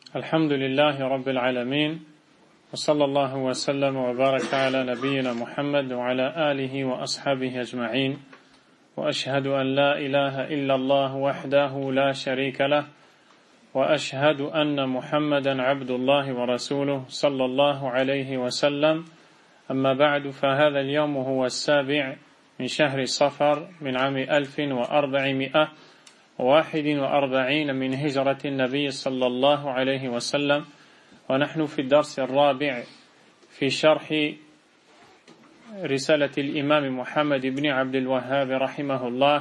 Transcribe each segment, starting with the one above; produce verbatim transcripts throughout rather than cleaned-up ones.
الحمد لله رب العالمين وصلى الله وسلم وبارك على نبينا محمد وعلى آله وأصحابه أجمعين وأشهد أن لا إله إلا الله وحده لا شريك له وأشهد أن محمدا عبد الله ورسوله صلى الله عليه وسلم أما بعد فهذا اليوم هو السابع من شهر صفر من عام ألف وأربعمائة واحد وأربعين من هجرة النبي صلى الله عليه وسلم ونحن في الدرس الرابع في شرح رسالة الإمام محمد بن عبد الوهاب رحمه الله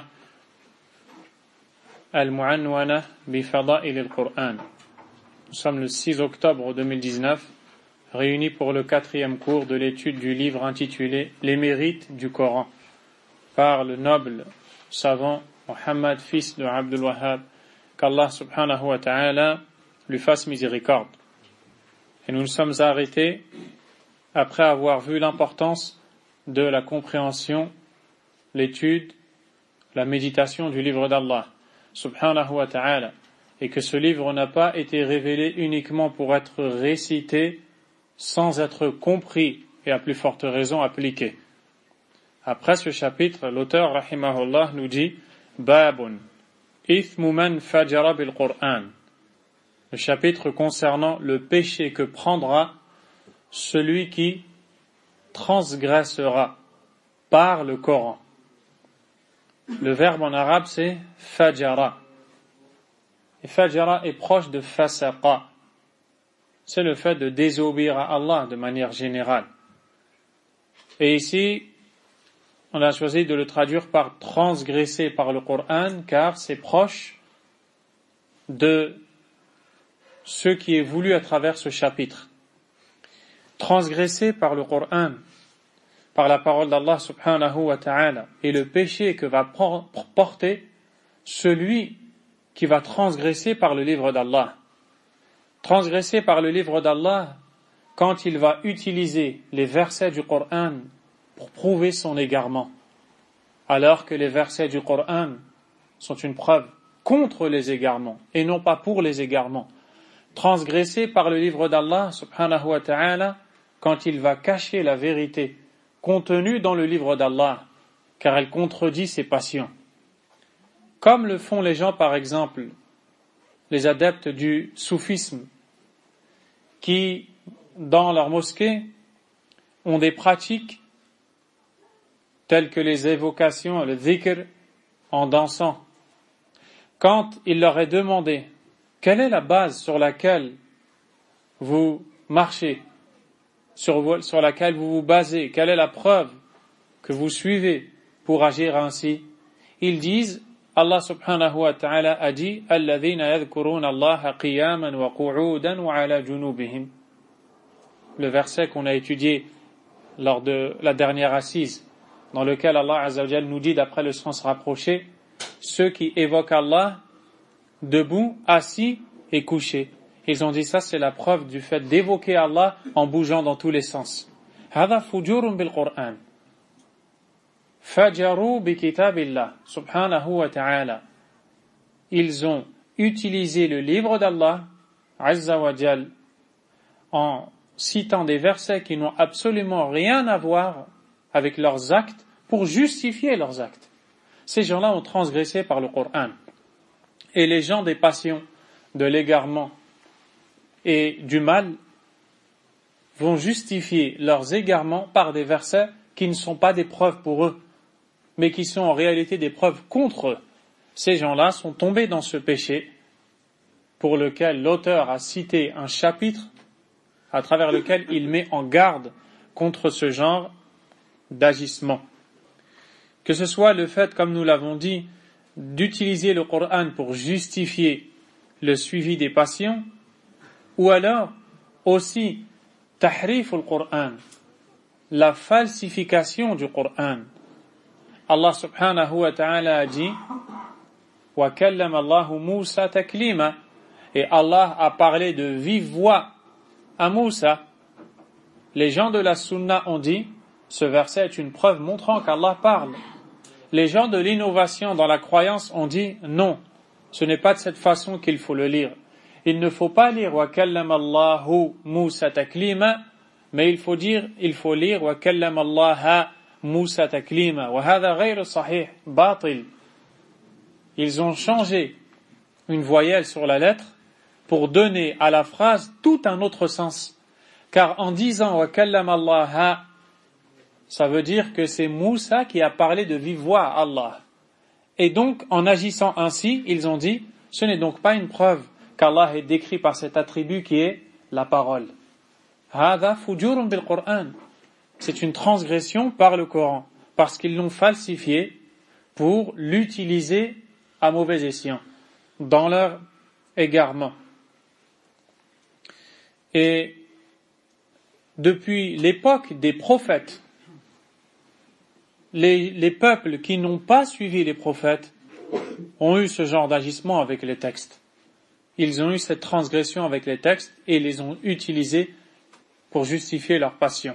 المعنونة بفضائل القرآن. Nous sommes le six octobre deux mille dix-neuf, réunis pour le quatrième cours de l'étude du livre intitulé Les mérites du Coran par le noble savant Mohammed, fils de Abdul Wahhab, qu'Allah subhanahu wa ta'ala lui fasse miséricorde. Et nous nous sommes arrêtés après avoir vu l'importance de la compréhension, l'étude, la méditation du livre d'Allah subhanahu wa ta'ala, et que ce livre n'a pas été révélé uniquement pour être récité sans être compris et à plus forte raison appliqué. Après ce chapitre, l'auteur rahimahullah nous dit Babun ithmu man fajara bil Qur'an. Le chapitre concernant le péché que prendra celui qui transgressera par le Coran. Le verbe en arabe c'est fajara. Et fajara est proche de fasaqa. C'est le fait de désobéir à Allah de manière générale. Et ici, on a choisi de le traduire par transgresser par le Coran, car c'est proche de ce qui est voulu à travers ce chapitre. Transgresser par le Coran, par la parole d'Allah subhanahu wa ta'ala, et le péché que va porter celui qui va transgresser par le livre d'Allah. Transgresser par le livre d'Allah quand il va utiliser les versets du Coran pour prouver son égarement, alors que les versets du Coran sont une preuve contre les égarements et non pas pour les égarements. Transgresser par le livre d'Allah subhanahu wa ta'ala quand il va cacher la vérité contenue dans le livre d'Allah, car elle contredit ses passions. Comme le font les gens, par exemple, les adeptes du soufisme, qui, dans leur mosquée, ont des pratiques telles que les évocations, le dhikr, en dansant. Quand il leur est demandé quelle est la base sur laquelle vous marchez, sur, sur laquelle vous vous basez, quelle est la preuve que vous suivez pour agir ainsi, ils disent, Allah subhanahu wa ta'ala a dit, alladhina yadhkuruna Allaha qiyaman wa qu'udan wa ala junubihim. Le verset qu'on a étudié lors de la dernière assise, dans lequel Allah Azza wa Jal nous dit, d'après le sens rapproché, ceux qui évoquent Allah debout, assis et couchés. Ils ont dit ça, c'est la preuve du fait d'évoquer Allah en bougeant dans tous les sens. Hada fujurun bil Qur'an. Fajaru bi kitabillah subhanahu wa ta'ala. Ils ont utilisé le livre d'Allah Azza wa Jal en citant des versets qui n'ont absolument rien à voir avec leurs actes pour justifier leurs actes. Ces gens-là ont transgressé par le Coran. Et les gens des passions, de l'égarement et du mal vont justifier leurs égarements par des versets qui ne sont pas des preuves pour eux, mais qui sont en réalité des preuves contre eux. Ces gens-là sont tombés dans ce péché pour lequel l'auteur a cité un chapitre à travers lequel il met en garde contre ce genre d'agissement. Que ce soit le fait, comme nous l'avons dit, d'utiliser le Coran pour justifier le suivi des passions, ou alors aussi tahrif al-Qur'an, la falsification du Coran. Allah subhanahu wa ta'ala a dit wa kallama Allahu Musa taklima, et Allah a parlé de vive voix à Moussa. Les gens de la Sunna ont dit ce verset est une preuve montrant qu'Allah parle. Les gens de l'innovation dans la croyance ont dit non, ce n'est pas de cette façon qu'il faut le lire. il ne faut pas lire wa kallama Allahu Musa taklima, mais il faut dire, il faut lire wa kallama Allaha Musa taklima. Wa hadha ghayr sahih, batil. Ils ont changé une voyelle sur la lettre pour donner à la phrase tout un autre sens. Car en disant wa kallama Allaha, ça veut dire que c'est Moussa qui a parlé de vive voix à Allah. Et donc, en agissant ainsi, ils ont dit, ce n'est donc pas une preuve qu'Allah est décrit par cet attribut qui est la parole. Hada fujurun bil Qur'an. C'est une transgression par le Coran, parce qu'ils l'ont falsifié pour l'utiliser à mauvais escient, dans leur égarement. Et depuis l'époque des prophètes, les, les peuples qui n'ont pas suivi les prophètes ont eu ce genre d'agissement avec les textes. Ils ont eu cette transgression avec les textes et les ont utilisés pour justifier leur passion.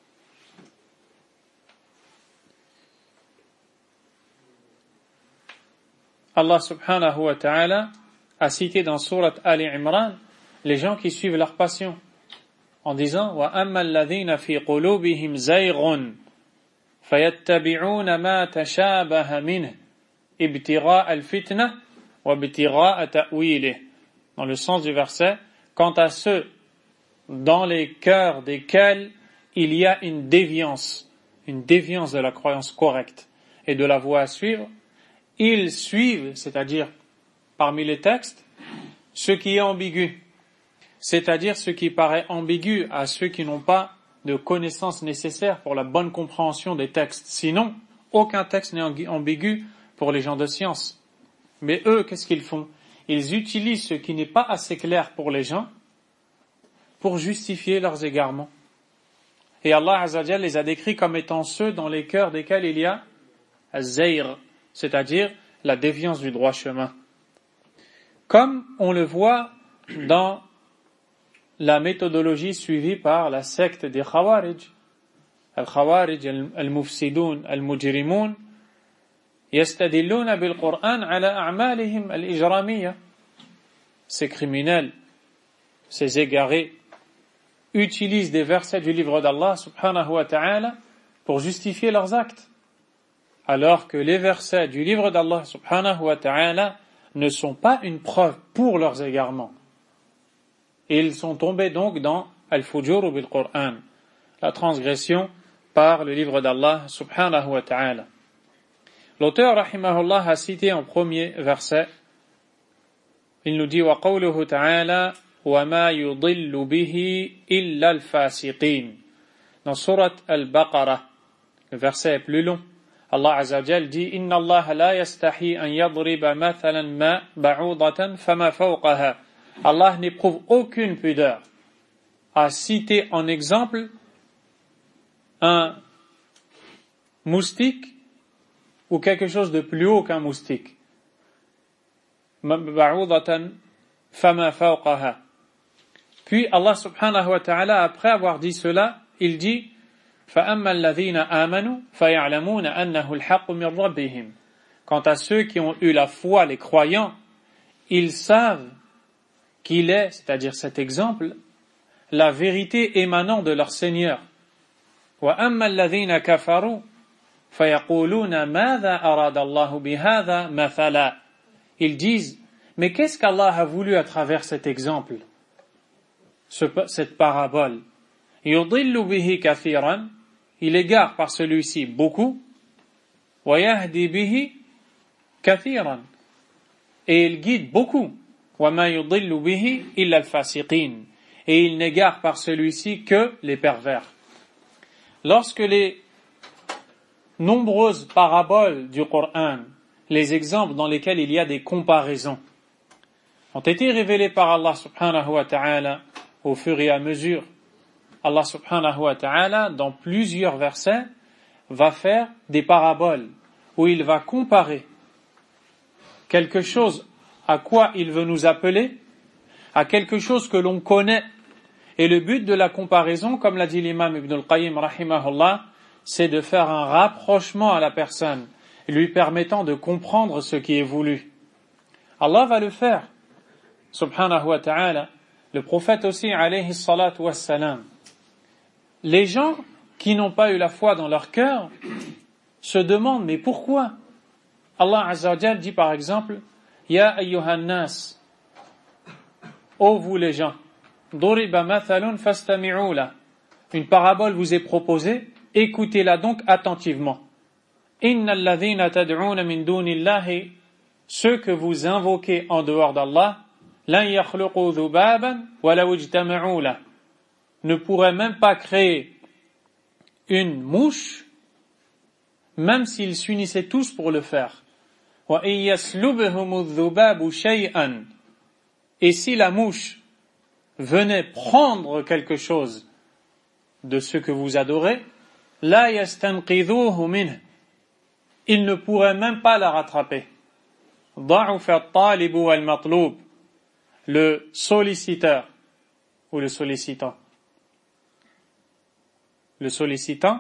Allah subhanahu wa ta'ala a cité dans sourate Ali Imran les gens qui suivent leur passion en disant wa amma alladhina fi qulubihim zayghun fayattabi'una ma tashabaha minhu ibtigha'a al-fitnah wa ibtigha'a ta'wilih. Dans le sens du verset, quant à ceux dans les cœurs desquels il y a une déviance, une déviance de la croyance correcte et de la voie à suivre, ils suivent, c'est-à-dire parmi les textes, ce qui est ambigu, c'est-à-dire ce qui paraît ambigu à ceux qui n'ont pas de connaissances nécessaires pour la bonne compréhension des textes. Sinon, aucun texte n'est ambigu pour les gens de science. Mais eux, qu'est-ce qu'ils font? Ils utilisent ce qui n'est pas assez clair pour les gens pour justifier leurs égarements. Et Allah Azza wa Jalla les a décrits comme étant ceux dans les cœurs desquels il y a az-zayr, c'est-à-dire la déviance du droit chemin. Comme on le voit dans la méthodologie suivie par la secte des Khawarij. Al-Khawarij, al-Mufsidoun, al-Mujrimoun, yastadilluna bil-Qur'an ala a'malihim al-ijramiyya. Ces criminels, ces égarés, utilisent des versets du livre d'Allah subhanahu wa ta'ala pour justifier leurs actes. Alors que les versets du livre d'Allah subhanahu wa ta'ala ne sont pas une preuve pour leurs égarements. Et ils sont tombés donc dans al-fujur bil Qur'an, la transgression par le livre d'Allah subhanahu wa ta'ala. L'auteur rahimahullah a cité en premier verset, il nous dit wa qawluhu ta'ala wa ma yudillu bihi illa al-fasiqin. Dans surat al-Baqarah, le verset est plus long. Allah Azza wa Jalla dit inna Allah la yastahi an yadriba mathalan ma ba'udatan fama fawqaha. Allah n'éprouve aucune pudeur à citer en exemple un moustique ou quelque chose de plus haut qu'un moustique. Ba'udatan fama fawqaha. Puis Allah subhanahu wa ta'ala, après avoir dit cela, il dit فَأَمَّا الَّذِينَ آمَنُوا فَيَعْلَمُونَ أَنَّهُ الْحَقُّ مِنْ رَبِّهِمْ. Quant à ceux qui ont eu la foi, les croyants, ils savent qu'il est, c'est-à-dire cet exemple, la vérité émanant de leur Seigneur. وَأَمَّا الَّذِينَ كَفَرُوا فَيَقُولُونَ مَاذَا أَرَادَ اللَّهُ بِهَذَا مَثَلًا. Ils disent, mais qu'est-ce qu'Allah a voulu à travers cet exemple, ce, cette parabole? يُضِلُّ بِهِ كَثِيرًا, il égare par celui-ci beaucoup, وَيَهْدِي بِهِ كَثِيرًا, et il guide beaucoup, وَمَا يُضِلُّ بِهِ إِلَّا الْفَاسِقِينَ, et il n'égare par celui-ci que les pervers. Lorsque les nombreuses paraboles du Coran, les exemples dans lesquels il y a des comparaisons, ont été révélés par Allah subhanahu wa ta'ala au fur et à mesure, Allah subhanahu wa ta'ala, dans plusieurs versets, va faire des paraboles où il va comparer quelque chose à quoi il veut nous appeler, à quelque chose que l'on connaît. Et le but de la comparaison, comme l'a dit l'imam Ibn al-Qayyim rahimahullah, c'est de faire un rapprochement à la personne, lui permettant de comprendre ce qui est voulu. Allah va le faire subhanahu wa ta'ala, le prophète aussi, alayhi salatu wassalam, les gens qui n'ont pas eu la foi dans leur cœur se demandent, mais pourquoi? Allah Azza wa Jal dit par exemple, Ya ayyuhan nas, ô vous les gens, duriba mathalun fastami'u la. Une parabole vous est proposée, écoutez-la donc attentivement. Innal ladhina tad'una min dunillahi, ceux que vous invoquez en dehors d'Allah, lan yakhluqu dhubaban walaw ijtama'u la, ne pourraient même pas créer une mouche, même s'ils s'unissaient tous pour le faire. Wa in yaslubhumu dhubabu shay'an, et si la mouche venait prendre quelque chose de ce que vous adorez, la yastanqidhuhu minh, il ne pourrait même pas la rattraper. Da'ufa at-talib wal-matlub, le solliciteur ou le sollicitant. Le sollicitant,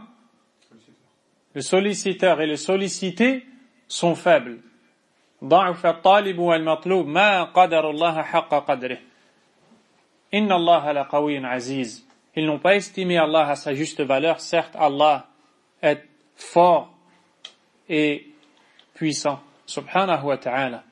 le solliciteur et le sollicité sont faibles. Da'ufa at-talib wal-matlub ma qadara Allah haqqa qadrihi. Inna Allah la qawiyyun aziz. Ils n'ont pas estimé Allah à sa juste valeur. Certes, Allah est fort et puissant. Subhanahu wa ta'ala.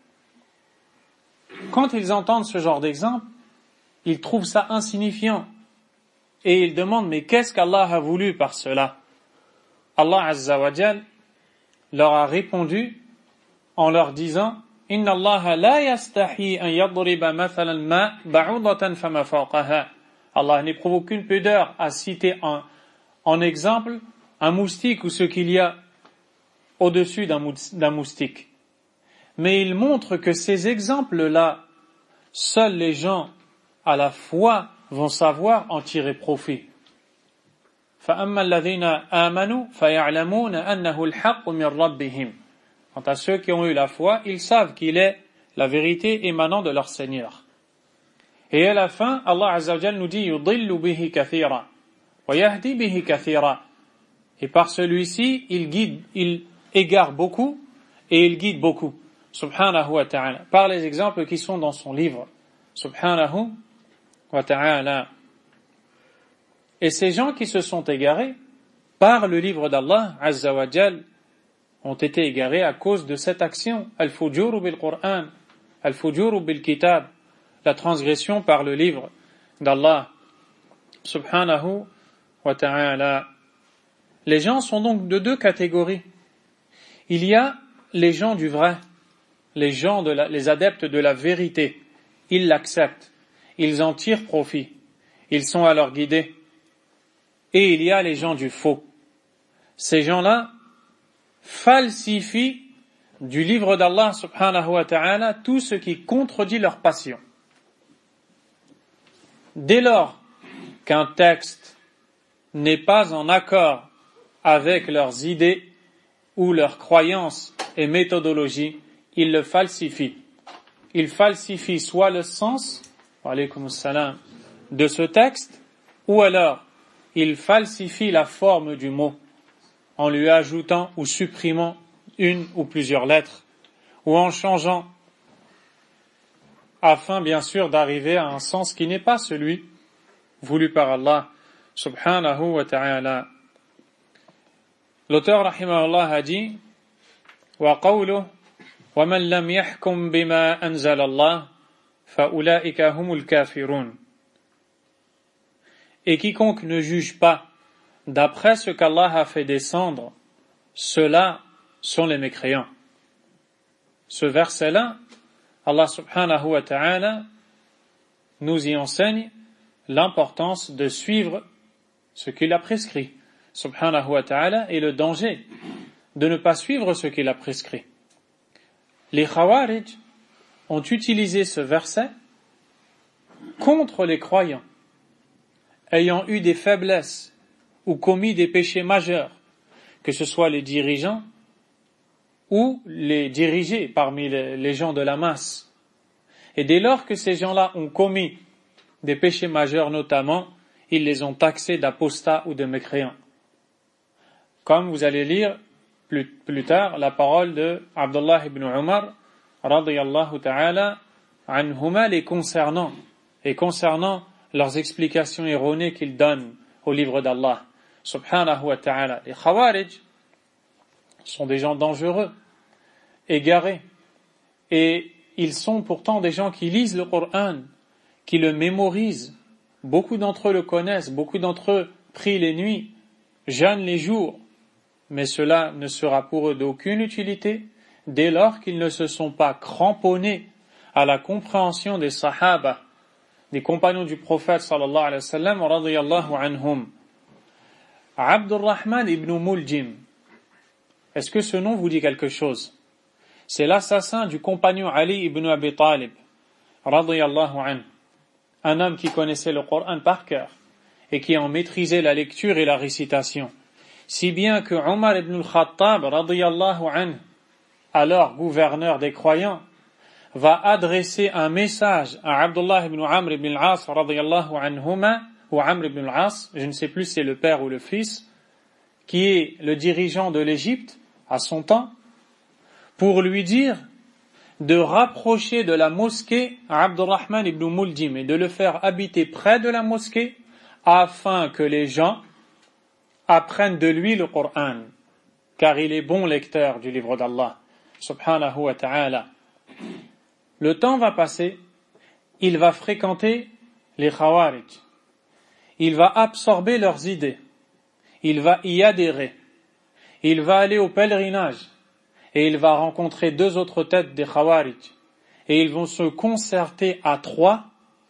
Quand ils entendent ce genre d'exemple, ils trouvent ça insignifiant. Et ils demandent, mais qu'est-ce qu'Allah a voulu par cela? Allah Azza wa Jal leur a répondu en leur disant, Inna Allah la yastahi an yadriba mathalan ma ba'udatan fama fawqaha. Allah n'éprouve aucune pudeur à citer en, en exemple un moustique ou ce qu'il y a au-dessus d'un, d'un moustique. Mais il montre que ces exemples-là, seuls les gens à la foi vont savoir en tirer profit. فَأَمَّا الَّذِينَ آمَنُوا فَيَعْلَمُونَ أَنَّهُ الْحَقُّ مِنْ رَبِّهِمْ. Quant à ceux qui ont eu la foi, ils savent qu'il est la vérité émanant de leur Seigneur. Et à la fin, Allah Azza wa Jal nous dit يُضِلُّ بِهِ كَثِيرًا وَيَهْدِي بِهِ كَثِيرًا. Et par celui-ci, il guide, il égare beaucoup et il guide beaucoup. Subhanahu wa ta'ala. Par les exemples qui sont dans son livre. Subhanahu wa ta'ala. Et ces gens qui se sont égarés par le livre d'Allah Azza wa Jal ont été égarés à cause de cette action. Al-fujuru bil-Qur'an, al-fujuru bil-kitab, la transgression par le livre d'Allah Subhanahu wa ta'ala. Les gens sont donc de deux catégories. Il y a les gens du vrai, les gens de la, les adeptes de la vérité. Ils l'acceptent, ils en tirent profit, ils sont alors guidés. Et il y a les gens du faux. Ces gens-là falsifient du livre d'Allah subhanahu wa ta'ala tout ce qui contredit leur passion. Dès lors qu'un texte n'est pas en accord avec leurs idées ou leurs croyances et méthodologies, ils le falsifient. Ils falsifient soit le sens, wa alaykum assalam, de ce texte, ou alors ils falsifient la forme du mot en lui ajoutant ou supprimant une ou plusieurs lettres, ou en changeant, afin bien sûr d'arriver à un sens qui n'est pas celui voulu par Allah subhanahu wa ta'ala. L'auteur rahimahullah a dit wa qawluhu wa man lam yahkum bima anzala Allah fa ulaika humul kafirun. Et quiconque ne juge pas d'après ce qu'Allah a fait descendre, ceux-là sont les mécréants. Ce verset-là, Allah subhanahu wa ta'ala nous y enseigne l'importance de suivre ce qu'il a prescrit, subhanahu wa ta'ala, et le danger de ne pas suivre ce qu'il a prescrit. Les Khawarij ont utilisé ce verset contre les croyants ayant eu des faiblesses ou commis des péchés majeurs, que ce soit les dirigeants ou les dirigés parmi les, les gens de la masse. Et dès lors que ces gens-là ont commis des péchés majeurs notamment, ils les ont taxés d'apostats ou de mécréants. Comme vous allez lire plus, plus tard la parole de Abdullah ibn Umar radiyallahu ta'ala anhuma les concernant et concernant leurs explications erronées qu'ils donnent au livre d'Allah subhanahu wa ta'ala. Les Khawarij sont des gens dangereux, égarés, et ils sont pourtant des gens qui lisent le Coran, qui le mémorisent. Beaucoup d'entre eux le connaissent, beaucoup d'entre eux prient les nuits, jeûnent les jours, mais cela ne sera pour eux d'aucune utilité dès lors qu'ils ne se sont pas cramponnés à la compréhension des Sahaba, des compagnons du prophète sallallahu alayhi wa sallam radiyallahu anhum. Abdurrahman ibn Muljim, est-ce que ce nom vous dit quelque chose? C'est l'assassin du compagnon Ali ibn Abi Talib radiyallahu anhu, un homme qui connaissait le Coran par cœur et qui en maîtrisait la lecture et la récitation, si bien que Omar ibn al-Khattab radiyallahu anhu, alors gouverneur des croyants, va adresser un message à Abdullah ibn Amr ibn al-As radiyallahu anhuma, ou Amr ibn al-As, je ne sais plus si c'est le père ou le fils, qui est le dirigeant de l'Égypte à son temps, pour lui dire de rapprocher de la mosquée à Abdurrahman ibn Muljim et de le faire habiter près de la mosquée afin que les gens apprennent de lui le Coran, car il est bon lecteur du livre d'Allah subhanahu wa ta'ala. Le temps va passer, il va fréquenter les Khawarij, il va absorber leurs idées, il va y adhérer, il va aller au pèlerinage et il va rencontrer deux autres têtes des Khawarij et ils vont se concerter à trois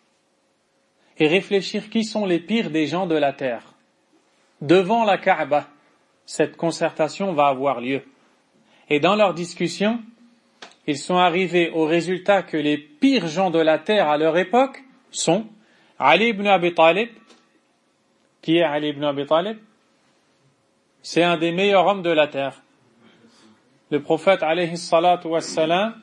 et réfléchir qui sont les pires des gens de la terre. Devant la Kaaba, cette concertation va avoir lieu. Et dans leur discussion, ils sont arrivés au résultat que les pires gens de la terre à leur époque sont Ali ibn Abi Talib. Qui est Ali ibn Abi Talib? C'est un des meilleurs hommes de la terre. Le prophète alayhi salatu wassalam,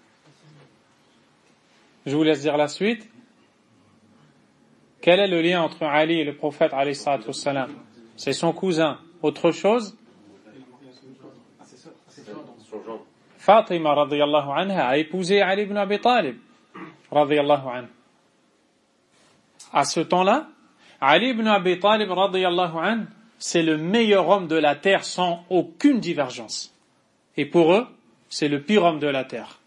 je vous laisse dire la suite. Quel est le lien entre Ali et le prophète alayhi salatu wassalam? C'est son cousin. Autre chose? Fatima radiyallahu anha a épousé Ali ibn Abi Talib radiyallahu anhu. À ce temps-là, Ali ibn Abi Talib radiyallahu anhu, c'est le meilleur homme de la terre sans aucune divergence. Et pour eux, c'est le pire homme de la terre.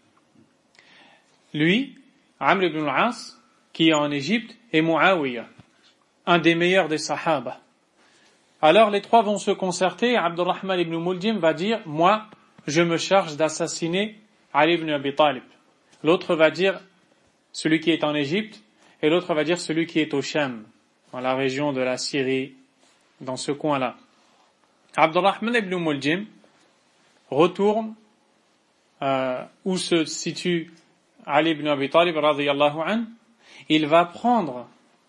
Lui, Amr ibn al-As, qui est en Égypte, et Muawiyah, un des meilleurs des Sahaba. Alors les trois vont se concerter, Abdurrahman ibn Muljim va dire, moi, je me charge d'assassiner Ali ibn Abi Talib. L'autre va dire, celui qui est en Égypte, et l'autre va dire, celui qui est au Sham, dans la région de la Syrie, dans ce coin-là. Abdurrahman ibn Muljim retourne euh, où se situe Ali ibn Abi Talib radiyallahu anhu. Il va prendre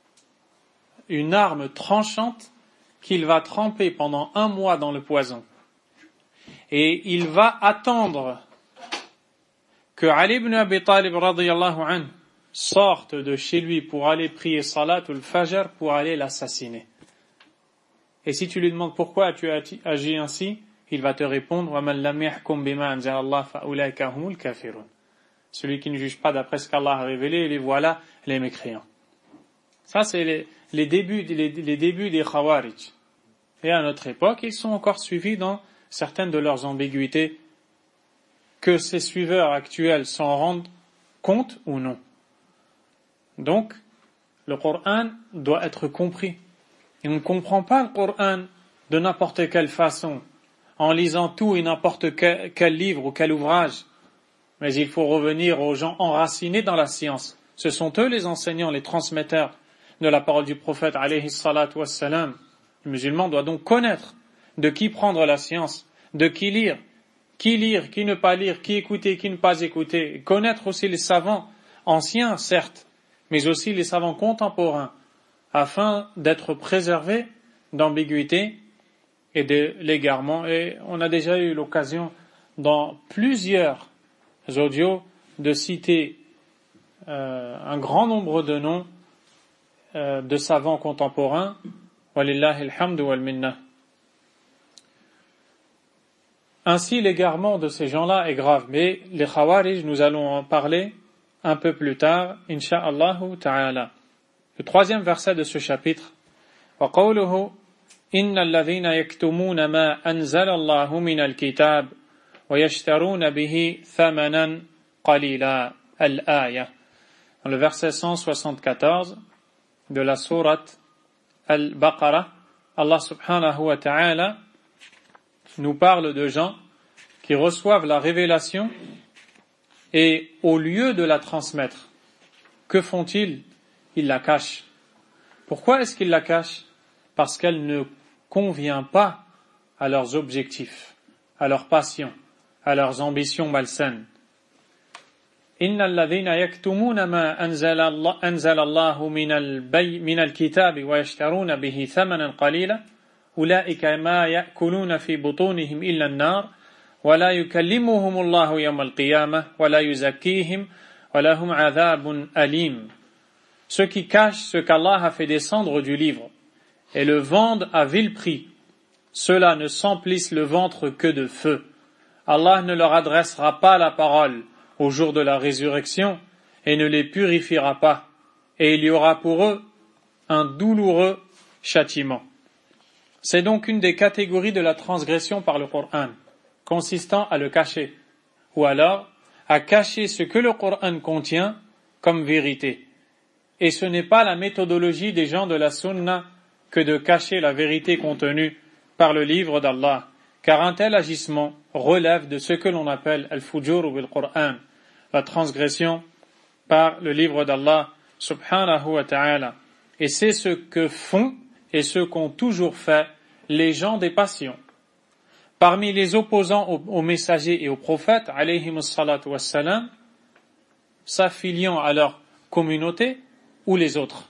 une arme tranchante qu'il va tremper pendant un mois dans le poison. Et il va attendre que Ali ibn Abi Talib radiyallahu anhu sorte de chez lui pour aller prier Salatul Fajr pour aller l'assassiner. Et si tu lui demandes pourquoi tu as agi ainsi, il va te répondre وَمَنْ لَمْ يَحْكُمْ بِمَا أَنزَلَ اللَّهُ فَأُولَئِكَ هُمُ الْكَافِرُونَ. Celui qui ne juge pas d'après ce qu'Allah a révélé, les voilà les mécréants. Ça c'est les, les débuts les, les débuts des Khawarij. Et à notre époque, ils sont encore suivis dans certaines de leurs ambiguïtés, que ces suiveurs actuels s'en rendent compte ou non. Donc, le Coran doit être compris. Et on ne comprend pas le Coran de n'importe quelle façon, en lisant tout et n'importe quel, quel livre ou quel ouvrage. Mais il faut revenir aux gens enracinés dans la science. Ce sont eux les enseignants, les transmetteurs de la parole du prophète alayhi salatu wassalam. Le musulman doit donc connaître de qui prendre la science, de qui lire, qui lire, qui ne pas lire, qui écouter, qui ne pas écouter. Et connaître aussi les savants anciens, certes, mais aussi les savants contemporains, afin d'être préservés d'ambiguïté et de l'égarement. Et on a déjà eu l'occasion dans plusieurs audios de citer euh, un grand nombre de noms euh, de savants contemporains. Walillahi alhamdu wal minna. Ainsi, l'égarement de ces gens-là est grave. Mais les Khawarij, nous allons en parler un peu plus tard, insha'Allah ta'ala. Le troisième verset de ce chapitre, وَقَوْلُهُ إِنَّ الَّذِينَ يَكْتُمُونَ مَا أَنزَلَ اللَّهُ مِنَ الْكِتَابِ وَيَشْتَرُونَ بِهِ ثَمَنًا قَلِيلًا الآية. Dans le verset cent soixante-quatorze de la sourate Al-Baqarah, Allah subhanahu wa ta'ala nous parle de gens qui reçoivent la révélation et au lieu de la transmettre, que font-ils? Ils la cachent. Pourquoi est-ce qu'ils la cachent? Parce qu'elle ne convient pas à leurs objectifs, à leurs passions, à leurs ambitions malsaines. إن الذين يكتمون ما أنزل الله أنزل الله من البي من الكتاب ويشترون به ثمنا قليلا أولئك ما يأكلون في بطونهم إلا النار ولا يكلمهم الله يوم القيامة ولا يزكيهم ولهم عذاب أليم. Ceux qui cachent ce qu'Allah a fait descendre du livre et le vendent à vil prix, ceux-là ne s'emplissent le ventre que de feu. Allah ne leur adressera pas la parole au jour de la résurrection et ne les purifiera pas, et il y aura pour eux un douloureux châtiment. C'est donc une des catégories de la transgression par le Coran, consistant à le cacher, ou alors à cacher ce que le Coran contient comme vérité. Et ce n'est pas la méthodologie des gens de la Sunna que de cacher la vérité contenue par le livre d'Allah, car un tel agissement relève de ce que l'on appelle al-fujur bil Qur'an, la transgression par le livre d'Allah subhanahu wa ta'ala. Et c'est ce que font et ce qu'ont toujours fait les gens des passions. Parmi les opposants aux, aux messagers et aux prophètes, alayhimus salatu wassalam, s'affiliant à leur communauté ou les autres.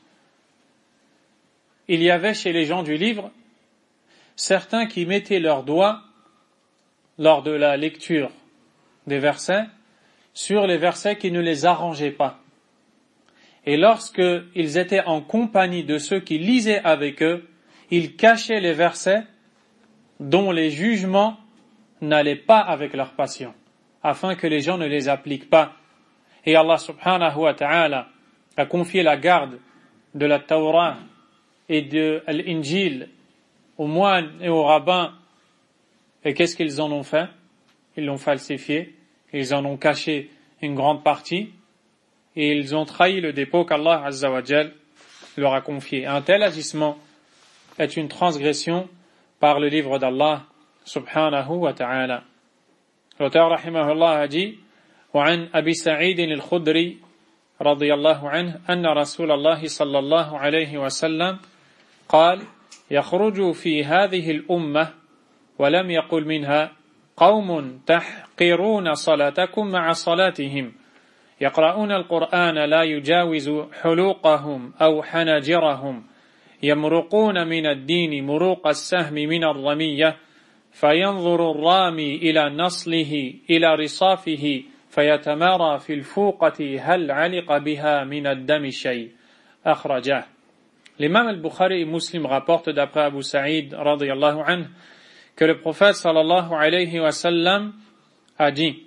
Il y avait chez les gens du livre certains qui mettaient leurs doigts lors de la lecture des versets sur les versets qui ne les arrangeaient pas. Et lorsqu'ils étaient en compagnie de ceux qui lisaient avec eux, ils cachaient les versets dont les jugements n'allaient pas avec leur passion, afin que les gens ne les appliquent pas. Et Allah subhanahu wa ta'ala a confié la garde de la Torah et de l'Injil aux moines et aux rabbins. Et qu'est-ce qu'ils en ont fait? Ils l'ont falsifié. Ils en ont caché une grande partie et ils ont trahi le dépôt qu'Allah Azza wa Jal leur a confié. Un tel agissement est une transgression par le livre d'Allah subhanahu wa ta'ala. L'auteur rahimahullah a dit وعن أبي سعيد الخدري رضي الله عنه أن رسول الله صلى الله عليه وسلم قال يخرج في هذه الأمة ولم يقل منها قوم تحقرون صلاتكم مع صلاتهم يقرؤون القرآن لا يجاوز حلوقهم أو حناجرهم يمرقون من الدين مروق السهم من الرمية فينظر الرامي إلى نصله إلى رصافه فيتمارى في الفوقة هل علق بها من الدم شيء أخرجه. L'imam al-Bukhari et Muslim rapportent d'après Abu Sa'id radiyallahu anhu que le prophète sallallahu alayhi wa sallam a dit: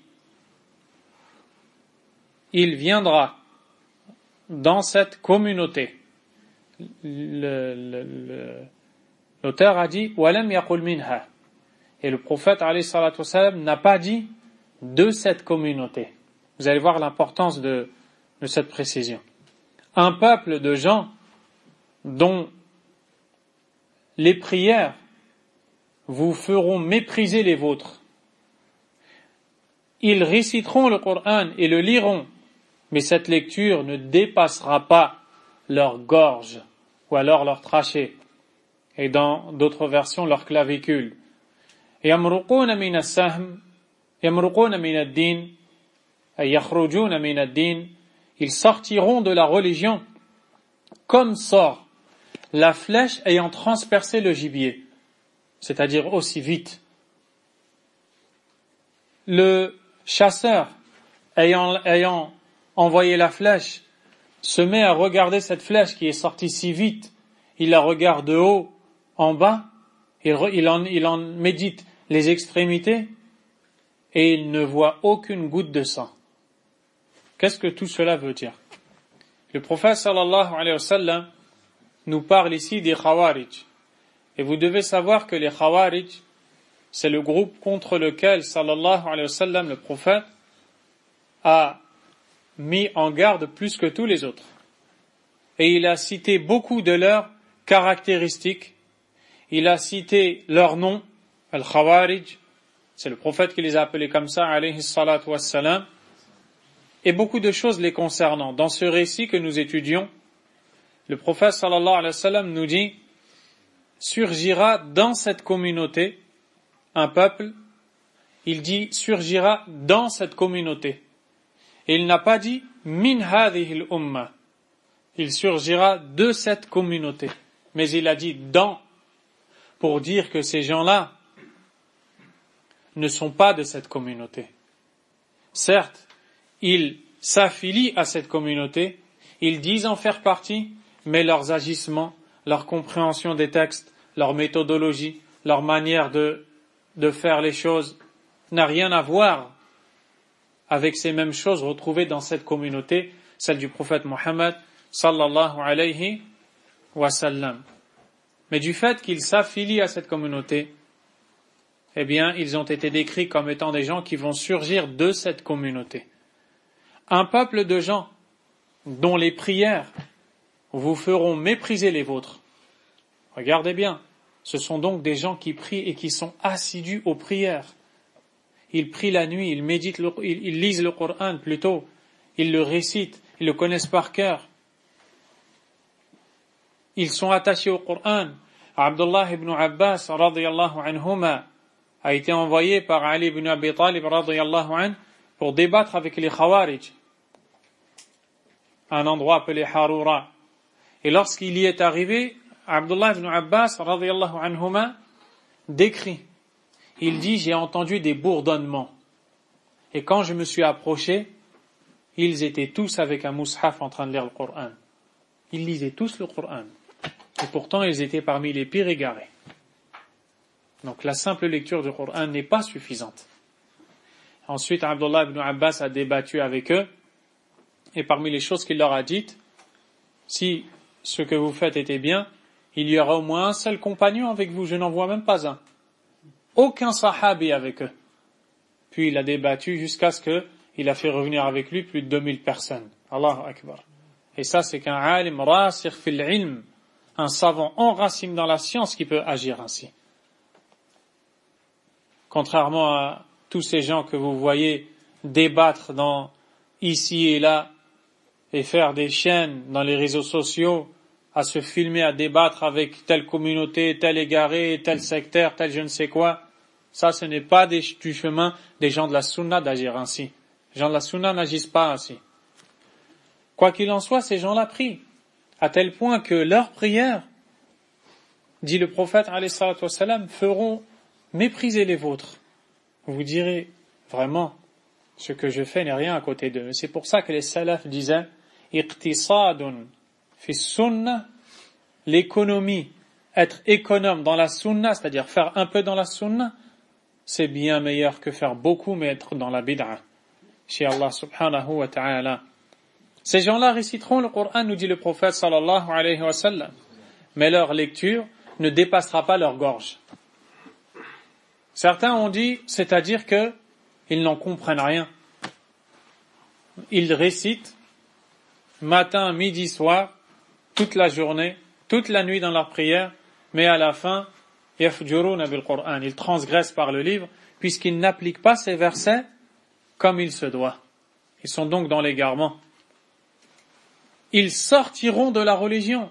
il viendra dans cette communauté. Le, le, le, l'auteur a dit walam yaqul minha, et le prophète alayhi salatu wa sallam n'a pas dit de cette communauté. Vous allez voir l'importance de, de cette précision. Un peuple de gens dont les prières vous feront mépriser les vôtres. Ils réciteront le Coran et le liront, mais cette lecture ne dépassera pas leur gorge, ou alors leur trachée, et dans d'autres versions leur clavicule. يمرقون من السهم يمرقون من الدين أي يخرجون من الدين. Ils sortiront de la religion comme sort la flèche ayant transpercé le gibier, c'est-à-dire aussi vite. Le chasseur ayant, ayant envoyé la flèche se met à regarder cette flèche qui est sortie si vite, il la regarde de haut en bas, il, il, en, il en médite les extrémités et il ne voit aucune goutte de sang. Qu'est-ce que tout cela veut dire? Le prophète sallallahu alayhi wa sallam nous parle ici des Khawarij. Et vous devez savoir que les Khawarij, c'est le groupe contre lequel sallallahu alayhi wa sallam, le prophète, a mis en garde plus que tous les autres. Et il a cité beaucoup de leurs caractéristiques. Il a cité leurs noms, Al-Khawarij, c'est le prophète qui les a appelés comme ça, alayhi salatu wassalam, et beaucoup de choses les concernant. Dans ce récit que nous étudions, le prophète sallallahu alayhi wa sallam nous dit, surgira dans cette communauté un peuple, il dit surgira dans cette communauté. Et il n'a pas dit min hadhihi al-umma. Il surgira de cette communauté. Mais il a dit dans, pour dire que ces gens-là ne sont pas de cette communauté. Certes, ils s'affilient à cette communauté, ils disent en faire partie, mais leurs agissements, leur compréhension des textes, leur méthodologie, leur manière de, de faire les choses n'a rien à voir avec ces mêmes choses retrouvées dans cette communauté, celle du prophète Mohammed sallallahu alayhi wa sallam. Mais du fait qu'ils s'affilient à cette communauté, eh bien, ils ont été décrits comme étant des gens qui vont surgir de cette communauté. Un peuple de gens dont les prières vous feront mépriser les vôtres. Regardez bien, ce sont donc des gens qui prient et qui sont assidus aux prières. Ils prient la nuit, ils méditent, le, ils, ils lisent le Coran plutôt, ils le récitent, ils le connaissent par cœur. Ils sont attachés au Coran. Abdullah ibn Abbas radiyallahu anhuma a été envoyé par Ali ibn Abi Talib radiyallahu anhu pour débattre avec les Khawarij à un endroit appelé Harura. Et lorsqu'il y est arrivé, Abdullah ibn Abbas radiyallahu anhuma décrit, il dit, j'ai entendu des bourdonnements. Et quand je me suis approché, ils étaient tous avec un mushaf en train de lire le Coran. Ils lisaient tous le Coran. Et pourtant, ils étaient parmi les pires égarés. Donc la simple lecture du Coran n'est pas suffisante. Ensuite, Abdullah ibn Abbas a débattu avec eux. Et parmi les choses qu'il leur a dites, si ce que vous faites était bien, il y aura au moins un seul compagnon avec vous, je n'en vois même pas un. Aucun sahabi avec eux. Puis il a débattu jusqu'à ce qu'il a fait revenir avec lui plus de deux mille personnes. Allahu Akbar. Et ça, c'est qu'un alim rasikh fil ilm, un savant enraciné dans la science qui peut agir ainsi. Contrairement à tous ces gens que vous voyez débattre dans ici et là et faire des chaînes dans les réseaux sociaux, à se filmer, à débattre avec telle communauté, tel égaré, tel sectaire, tel je ne sais quoi. Ça, ce n'est pas des, du chemin des gens de la sunna d'agir ainsi. Les gens de la sunna n'agissent pas ainsi. Quoi qu'il en soit, ces gens-là prient, à tel point que leurs prières, dit le prophète alayhi salatu wassalam, feront mépriser les vôtres. Vous direz, vraiment, ce que je fais n'est rien à côté d'eux. C'est pour ça que les salafs disaient, iqtisadun fi sunnah, l'économie, être économe dans la sunna, c'est-à-dire faire un peu dans la sunna, c'est bien meilleur que faire beaucoup mais être dans la bid'a. Chez Allah subhanahu wa ta'ala. Ces gens-là réciteront le Coran, nous dit le prophète sallallahu alayhi wa sallam, mais leur lecture ne dépassera pas leur gorge. Certains ont dit, c'est-à-dire que ils n'en comprennent rien. Ils récitent matin, midi, soir, toute la journée, toute la nuit dans leur prière, mais à la fin, yafjuruna bil Qur'an, ils transgressent par le livre, puisqu'ils n'appliquent pas ces versets comme il se doit. Ils sont donc dans l'égarement. Ils sortiront de la religion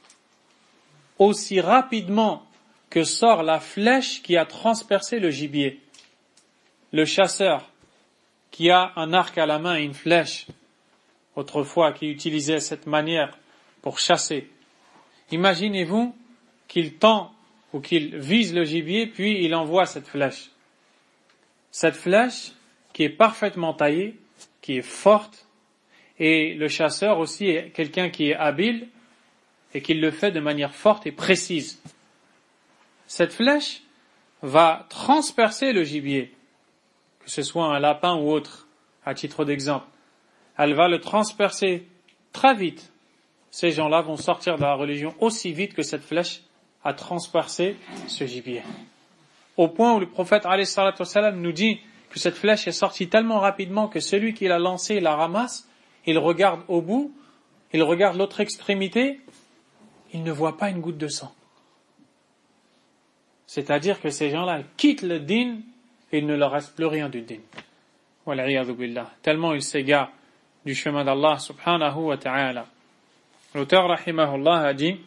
aussi rapidement que sort la flèche qui a transpercé le gibier. Le chasseur qui a un arc à la main et une flèche, autrefois qui utilisait cette manière pour chasser. Imaginez-vous qu'il tend ou qu'il vise le gibier, puis il envoie cette flèche. Cette flèche qui est parfaitement taillée, qui est forte, et le chasseur aussi est quelqu'un qui est habile et qui le fait de manière forte et précise. Cette flèche va transpercer le gibier, que ce soit un lapin ou autre, à titre d'exemple. elle va le transpercer très vite. Ces gens-là vont sortir de la religion aussi vite que cette flèche a transpercé ce gibier. Au point où le prophète alayhi salatu wassalam nous dit que cette flèche est sortie tellement rapidement que celui qui l'a lancée la ramasse, il regarde au bout, il regarde l'autre extrémité, il ne voit pas une goutte de sang. C'est-à-dire que ces gens-là quittent le din et il ne leur reste plus rien du din. Wal'iyadhu billah. Tellement ils s'égarent du chemin d'Allah subhanahu wa ta'ala. L'auteur rahimahullah a dit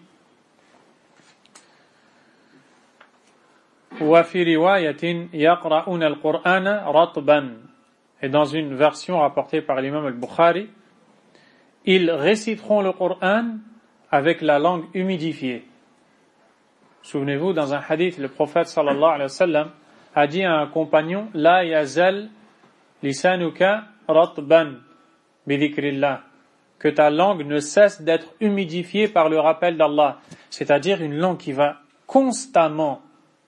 wa fi riwayatin yaqra'una al-Qur'ana ratban. Et dans une version rapportée par l'imam al-Bukhari, ils réciteront le Coran avec la langue humidifiée. Souvenez-vous, dans un hadith, le prophète sallallahu alayhi wa sallam a dit à un compagnon la yazal lisanuka ratban bidhikrillah, que ta langue ne cesse d'être humidifiée par le rappel d'Allah, c'est-à-dire une langue qui va constamment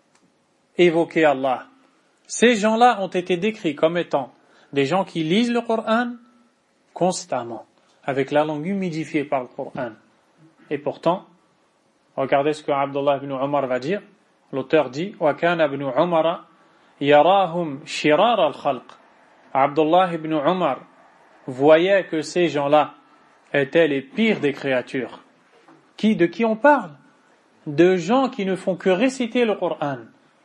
évoquer Allah. Ces gens-là ont été décrits comme étant des gens qui lisent le Coran constamment, avec la langue humidifiée par le Coran. Et pourtant, regardez ce que Abdullah ibn Umar va dire. L'auteur dit wa kana ibn Umar yarahum shirar al-khalq. Abdullah ibn Umar voyait que ces gens-là étaient les pires des créatures. Qui, de qui on parle? De gens qui ne font que réciter le Coran.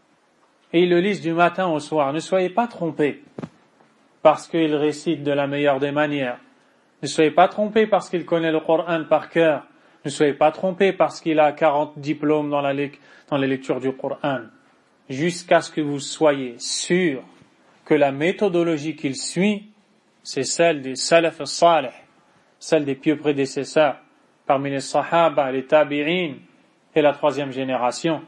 Et ils le lisent du matin au soir. Ne soyez pas trompés parce qu'ils récitent de la meilleure des manières. Ne soyez pas trompés parce qu'il connaît le Coran par cœur. Ne soyez pas trompés parce qu'il a quarante diplômes dans la, dans les lectures du Coran. Jusqu'à ce que vous soyez sûrs que la méthodologie qu'il suit, c'est celle des salaf salih, celle des pieux prédécesseurs, parmi les sahaba, les tabi'in et la troisième génération.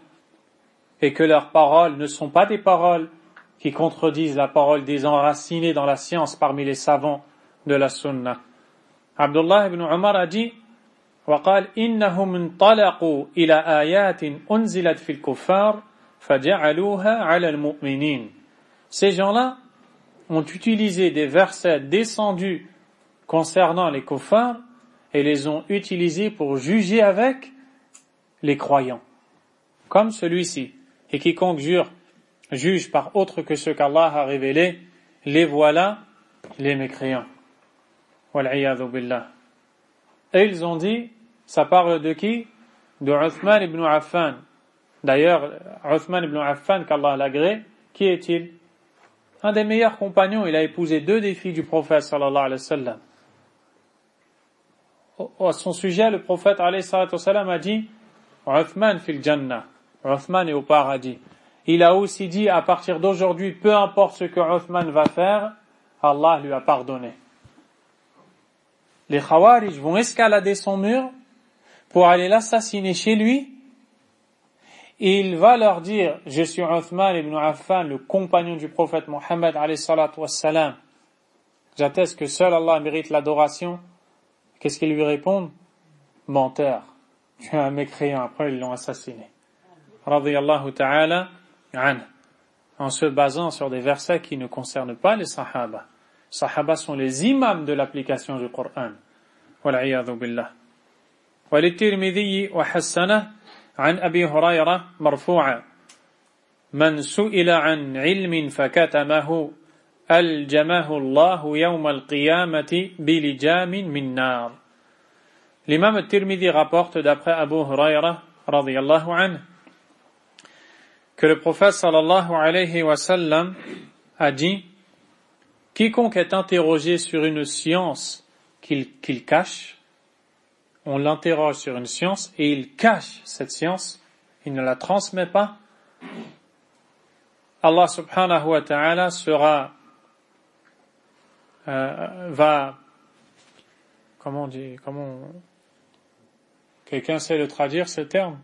Et que leurs paroles ne sont pas des paroles qui contredisent la parole des enracinés dans la science parmi les savants de la sunna. Abdullah ibn Umar a dit وقال إنهم انطلقوا إلى آيات أنزلت في الكفار فجعلوها على المؤمنين. Ces gens-là ont utilisé des versets descendus concernant les kuffars et les ont utilisés pour juger avec les croyants. Comme celui-ci. Et quiconque jure, juge par autre que ce qu'Allah a révélé, les voilà les mécréants. Wal'iyadhu billah. Et ils ont dit, ça parle de qui? De Uthman ibn Affan. D'ailleurs, Uthman ibn Affan, qu'Allah l'agrée, qui est-il? Un des meilleurs compagnons, il a épousé deux des filles du prophète sallallahu alayhi wa sallam. À son sujet, le prophète alayhi wa sallam a dit, Uthman fil jannah. Uthman est au paradis. Il a aussi dit, à partir d'aujourd'hui, peu importe ce que Uthman va faire, Allah lui a pardonné. Les Khawarij vont escalader son mur pour aller l'assassiner chez lui, et il va leur dire, je suis Uthman ibn Affan, le compagnon du prophète Mohammed alayhi salatu wassalam. J'atteste que seul Allah mérite l'adoration. Qu'est-ce qu'ils lui répondent? Menteur. Tu es un mécréant. Après, ils l'ont assassiné. Radiyallahu ta'ala anhu. En se basant sur des versets qui ne concernent pas les Sahaba. Les Sahaba sont les imams de l'application du Coran. Wal'iyadhu billah. وللترمذي وحسنه عن أبي هريرة مرفوعا من سئل عن علم فكتمه ألجمه الله يوم القيامة بلجام من نار. L'imam al-Tirmidhi rapporte d'après Abu Huraira radiyallahu anhu que le prophète sallallahu alayhi wa sallam a dit quiconque est interrogé sur une science qu'il, qu'il cache, on l'interroge sur une science et il cache cette science, il ne la transmet pas, Allah subhanahu wa ta'ala sera euh, va comment on dit comment on, quelqu'un sait le traduire ce terme?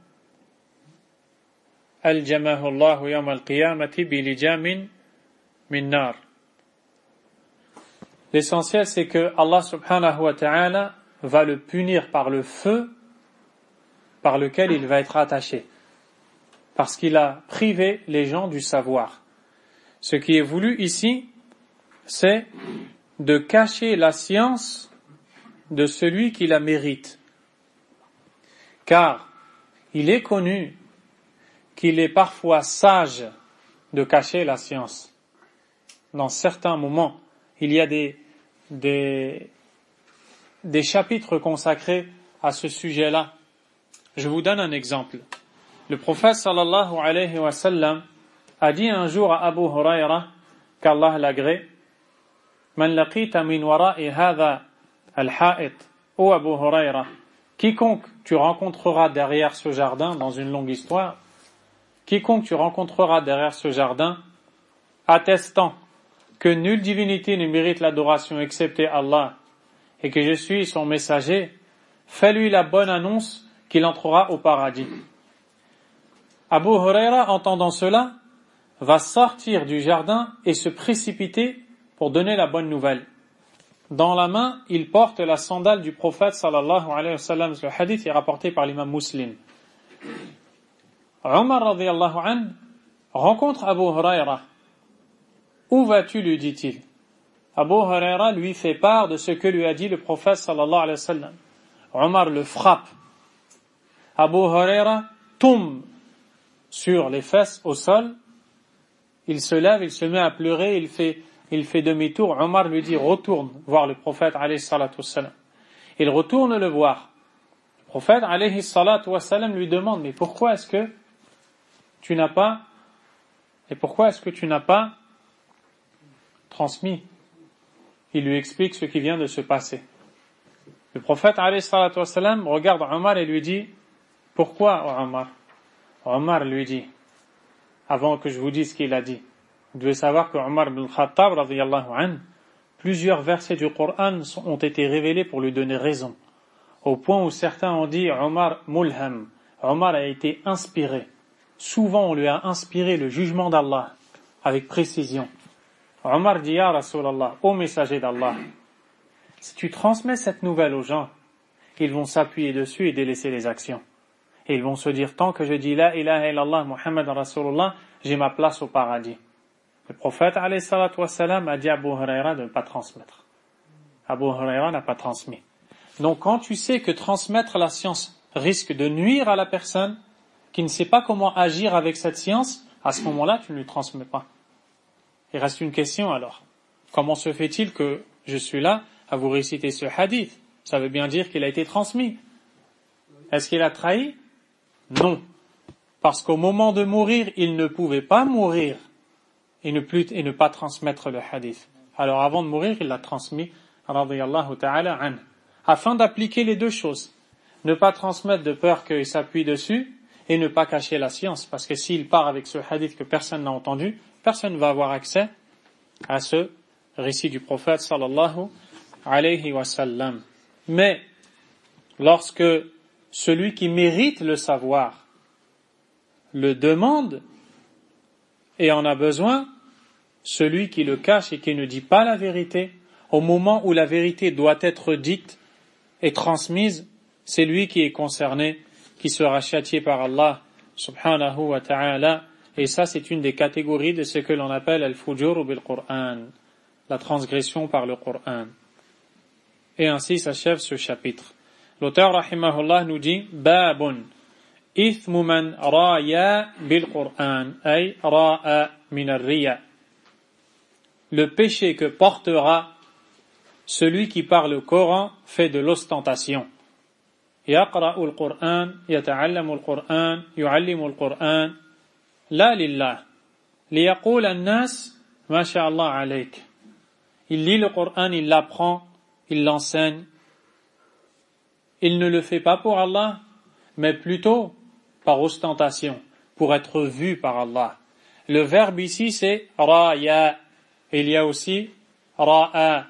Al-jamahu Allahu yawm al-qiyamati bi lijamin min nar. L'essentiel c'est que Allah subhanahu wa ta'ala va le punir par le feu par lequel il va être attaché, parce qu'il a privé les gens du savoir. Ce qui est voulu ici, c'est de cacher la science de celui qui la mérite. Car il est connu qu'il est parfois sage de cacher la science. Dans certains moments, il y a des, des, des chapitres consacrés à ce sujet-là. Je vous donne un exemple. Le prophète sallallahu alayhi wa sallam a dit un jour à Abu Huraira, qu'Allah l'agrée, Man laqita min wara'i hadha al-ha'it, ô Abu Huraira, quiconque tu rencontreras derrière ce jardin, dans une longue histoire, quiconque tu rencontreras derrière ce jardin, attestant que nulle divinité ne mérite l'adoration excepté Allah, et que je suis son messager, fais-lui la bonne annonce qu'il entrera au paradis. Abu Huraira, entendant cela, va sortir du jardin et se précipiter pour donner la bonne nouvelle. Dans la main, il porte la sandale du prophète sallallahu alayhi wa sallam. Le hadith est rapporté par l'imam Muslim. Omar radiyallahu anhu rencontre Abu Huraira. Où vas-tu, lui dit-il. Abu Huraira lui fait part de ce que lui a dit le prophète sallallahu alayhi wa sallam. Omar le frappe. Abu Huraira tombe sur les fesses au sol. Il se lève, il se met à pleurer, il fait, il fait demi-tour. Omar lui dit, retourne voir le prophète alayhi salatu wassalam. Il retourne le voir. Le prophète alayhi salatu wassalam lui demande, mais pourquoi est-ce que tu n'as pas, et pourquoi est-ce que tu n'as pas transmis? Il lui explique ce qui vient de se passer. Le prophète alayhi salatu wassalam regarde Omar et lui dit, pourquoi Omar? Omar lui dit, avant que je vous dise ce qu'il a dit, vous devez savoir que Omar ibn Khattab, radiyallahu anhu, plusieurs versets du Coran ont été révélés pour lui donner raison, au point où certains ont dit Omar mulham, Omar a été inspiré. Souvent on lui a inspiré le jugement d'Allah avec précision. Omar dit Ya Rasulallah, ô messager d'Allah, si tu transmets cette nouvelle aux gens, ils vont s'appuyer dessus et délaisser les actions. Et ils vont se dire, tant que je dis La ilaha illallah Muhammad Rasulullah, j'ai ma place au paradis. Le prophète alayhi salatu wassalam a dit à Abu Huraira de ne pas transmettre. Abu Huraira n'a pas transmis. Donc quand tu sais que transmettre la science risque de nuire à la personne qui ne sait pas comment agir avec cette science, à ce moment-là, tu ne lui transmets pas. Il reste une question alors. Comment se fait-il que je suis là à vous réciter ce hadith? Ça veut bien dire qu'il a été transmis. Est-ce qu'il a trahi? Non. Parce qu'au moment de mourir, il ne pouvait pas mourir et ne, plus, et ne pas transmettre le hadith. Alors avant de mourir, il l'a transmis, radiyallahu ta'ala anhu, afin d'appliquer les deux choses. Ne pas transmettre de peur qu'il s'appuie dessus et ne pas cacher la science. Parce que s'il part avec ce hadith que personne n'a entendu, personne ne va avoir accès à ce récit du prophète sallallahu alayhi wa sallam. Mais lorsque celui qui mérite le savoir le demande et en a besoin, celui qui le cache et qui ne dit pas la vérité, au moment où la vérité doit être dite et transmise, c'est lui qui est concerné, qui sera châtié par Allah subhanahu wa ta'ala. Et ça, c'est une des catégories de ce que l'on appelle al-fujur bil-Qur'an, la transgression par le Qur'an. Et ainsi s'achève ce chapitre. L'auteur rahimahullah nous dit Babun ithmu man raya bil Qur'an ay ra'a min ar-riya. Le péché que portera celui qui par le Coran fait de l'ostentation. Yaqra'u al-Qur'an, yata'allamu al-Qur'an, yu'allimu al-Qur'an, la lillah. Liyaqul an-nas ma sha Allah alayk. Il lit le Coran, il l'apprend, il l'enseigne. Il ne le fait pas pour Allah, mais plutôt par ostentation, pour être vu par Allah. Le verbe ici c'est raya. Il y a aussi ra'a.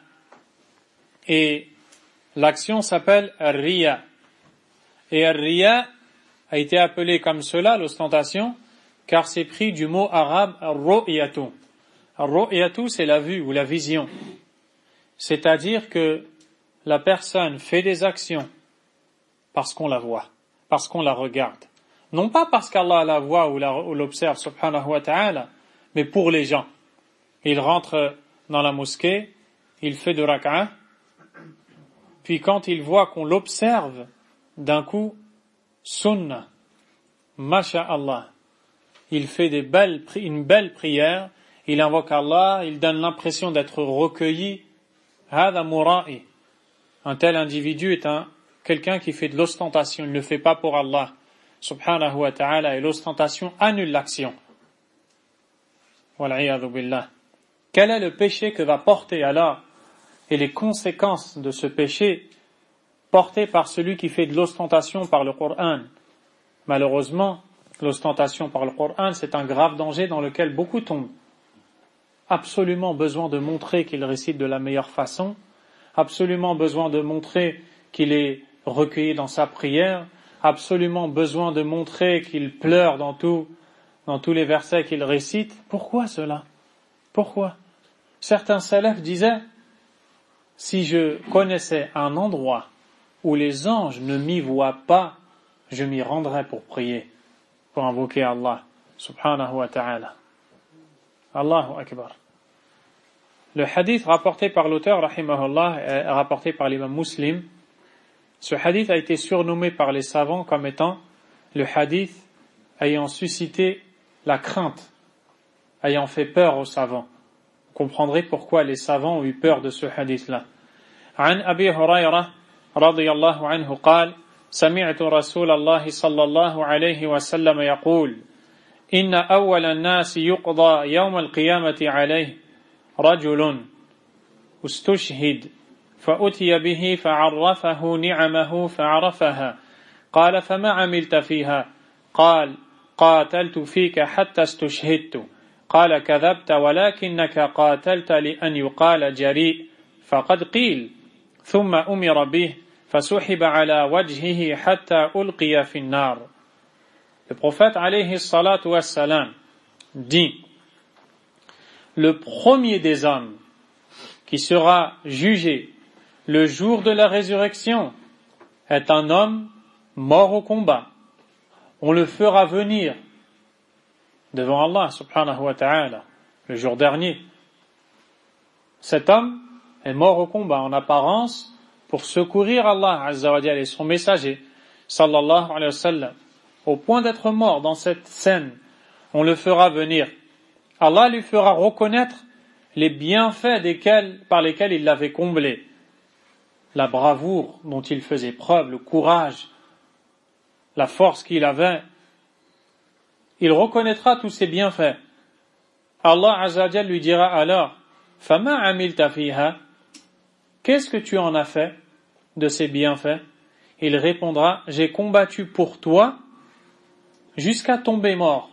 Et l'action s'appelle riya. Et riya a été appelé comme cela, l'ostentation, car c'est pris du mot arabe ru'yatu. Ru'yatu, c'est la vue ou la vision. C'est-à-dire que la personne fait des actions parce qu'on la voit, parce qu'on la regarde. Non pas parce qu'Allah la voit ou, la, ou l'observe, subhanahu wa ta'ala, mais pour les gens. Il rentre dans la mosquée il fait deux rak'ah, puis quand il voit qu'on l'observe, d'un coup, sunnah, masha'Allah, il fait des belles, une belle prière, il invoque Allah, il donne l'impression d'être recueilli. Hada mura'i. Un tel individu est un, quelqu'un qui fait de l'ostentation, il ne le fait pas pour Allah, subhanahu wa ta'ala, et l'ostentation annule l'action. Wal'iyadhu billah. Quel est le péché que va porter alors, et les conséquences de ce péché porté par celui qui fait de l'ostentation par le Coran? Malheureusement, l'ostentation par le Coran, c'est un grave danger dans lequel beaucoup tombent. Absolument besoin de montrer qu'il récite de la meilleure façon, absolument besoin de montrer qu'il est recueilli dans sa prière, absolument besoin de montrer qu'il pleure dans tout, dans tous les versets qu'il récite. Pourquoi cela? Pourquoi? Certains salafs disaient, si je connaissais un endroit où les anges ne m'y voient pas, je m'y rendrais pour prier, pour invoquer Allah, subhanahu wa ta'ala. Allahu Akbar. Le hadith rapporté par l'auteur, rahimahullah, est rapporté par l'imam Muslim. Ce hadith a été surnommé par les savants comme étant le hadith ayant suscité la crainte, ayant fait peur aux savants. Vous comprendrez pourquoi les savants ont eu peur de ce hadith-là. عن أبي هريرة رضي الله عنه قال سمعت رسول الله صلى الله عليه وسلم يقول إن أول الناس يقضى يوم القيامة عليه رجل استشهد فأتي به فعرفه نعمه فعرفها قال فما عملت فيها قال قاتلت فيك حتى استشهدت قال كذبت ولكنك قاتلت لأن يقال جريء فقد قيل ثم أمر به فسحب على وجهه حتى ألقي في النار. Le prophète alayhi salatu wassalam dit: le premier des hommes qui sera jugé le jour de la résurrection est un homme mort au combat. On le fera venir devant Allah subhanahu wa ta'ala le jour dernier. Cet homme est mort au combat en apparence pour secourir Allah azza wa jalla et son messager sallallahu alayhi wa sallam. Au point d'être mort dans cette scène, on le fera venir. Allah lui fera reconnaître les bienfaits desquels, par lesquels il l'avait comblé. La bravoure dont il faisait preuve, le courage, la force qu'il avait. Il reconnaîtra tous ces bienfaits. Allah azza wa jalla lui dira alors: Fama amilta fiha, qu'est-ce que tu en as fait de ces bienfaits? Il répondra: j'ai combattu pour toi jusqu'à tomber mort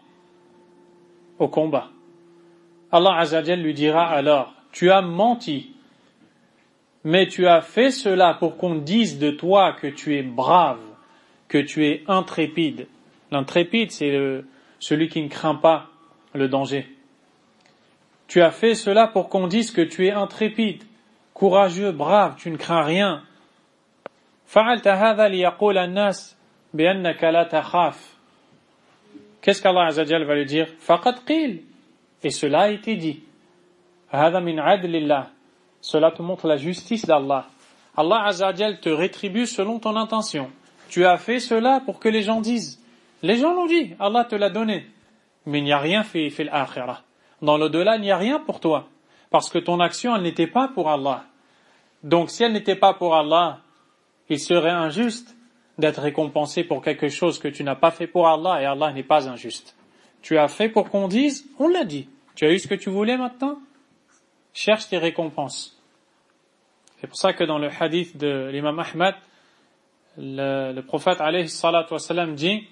au combat. Allah azza wa jalla lui dira alors: tu as menti, mais tu as fait cela pour qu'on dise de toi que tu es brave, que tu es intrépide. L'intrépide, c'est le, celui qui ne craint pas le danger. Tu as fait cela pour qu'on dise que tu es intrépide, courageux, brave, tu ne crains rien. Fa'alta hadha liyaqul an-nas bi'annaka la takhaf. Qu'est-ce qu'Allah azza wa jalla va lui dire? Faqad qil. Et cela a été dit. Hadha min adlillah. Cela te montre la justice d'Allah. Allah azza wa jalla te rétribue selon ton intention. Tu as fait cela pour que les gens disent. Les gens l'ont dit, Allah te l'a donné. Mais il n'y a rien fait fil akhirah. Dans l'au-delà, il n'y a rien pour toi. Parce que ton action, elle n'était pas pour Allah. Donc si elle n'était pas pour Allah, il serait injuste d'être récompensé pour quelque chose que tu n'as pas fait pour Allah, et Allah n'est pas injuste. Tu as fait pour qu'on dise, on l'a dit. Tu as eu ce que tu voulais maintenant? Cherche tes récompenses. C'est pour ça que dans le hadith de l'imam Ahmad, le, le prophète alayhi salatu wassalam dit: